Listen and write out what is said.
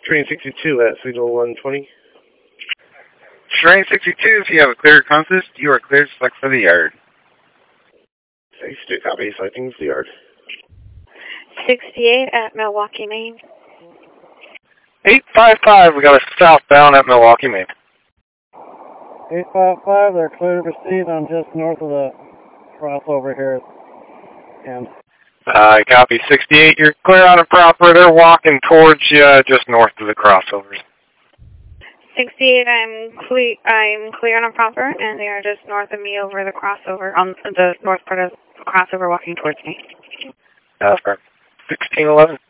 Train 62 at signal 120. Train 62, if you have a clear compass, you are cleared to select for the yard. 62 copy, selecting the yard. 68 at Milwaukee, Maine. 855, we got a southbound at Milwaukee, Maine. 855, they're clear to proceed. I'm just north of the crossover here. And Copy 68, you're clear on the proper. They're walking towards you just north of the crossovers. 68, I'm clear on a proper, and they are just north of me over the crossover, on the north part of the crossover walking towards me. That's correct. 1611.